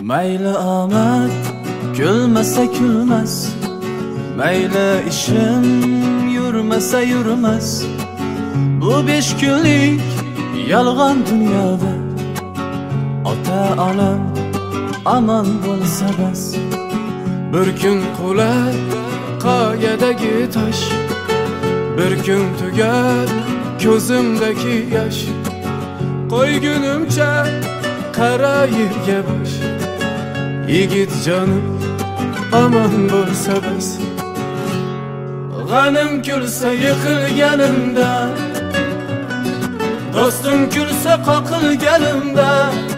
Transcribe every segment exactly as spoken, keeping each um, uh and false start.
Mayli omad kulmasa kulmas, mayli ishim yurmasa yurmas. Bu besh kunlik yolg'on dunyoda ota onam aman bo'lsa bas. Bir kun qular qoyadagi tosh, bir kun tugar ko'zimdagi yosh. Qo'ygunimcha qara yerga bosh, yigit jonim aman bo'lsa bas. G'anim kulsa yiqilganimda, do'stim kulsa qoqilganimda,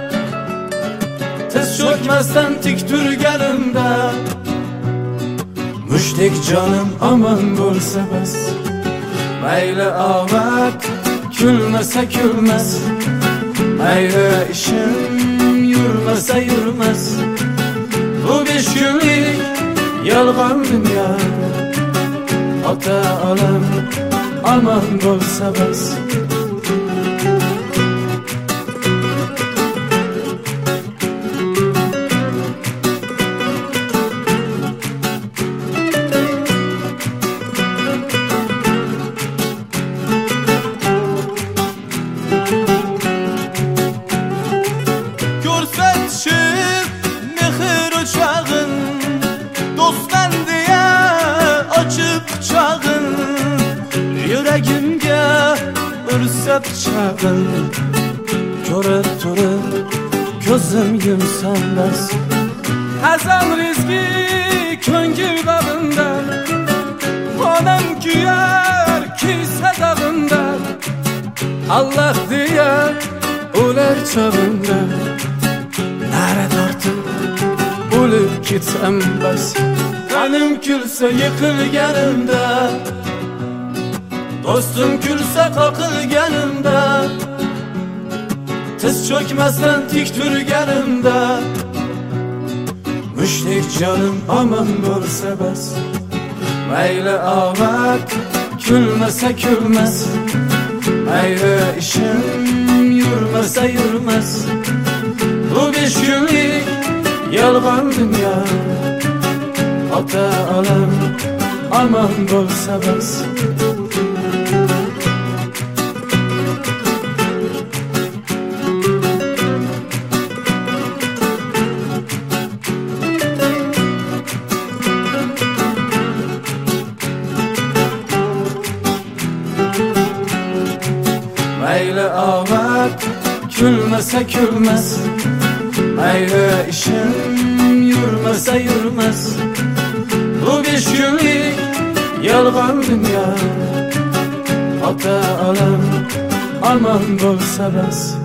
tiz cho'kmasdan tik turganimda, mushtdek jonim aman bo'lsa bas. Mayli omad kulmasa kulmas, mayli ishim yurmasa yurmas. Bu besh kunlik yolg'on dunyoda ota onam aman bo'lsa bas. Ko'rsatishib mehr o'chog'in, do'stman deya ochib quchog'in, yuragimga ursa pichog'in. Ko'rib turib ko'zim yumsam bas. Hazam rizqi ko'ngil bag'imda, onam kuyar kiysa dag'imda, Allah deya o'lar chog'imda, nara tortib o'lib ketsam bas. G'anim kulsa yiqilganimda, do'stim kulsa qoqilganimda, tiz cho'kmasdan tik turganimda, mushtdek jonim aman bo'lsa bas. Mayli omad kulmasa kulmas, mayli ishim yurmasa yurmas. Bu besh kunlik yolg'on dunyo ota onam aman bo'lsa bas. Mayli omad kulmasa kulmas, mayli ishim yurmasa yurmas. Bu besh kunlik yolg'on dunyo ota onam aman bo'lsa bas.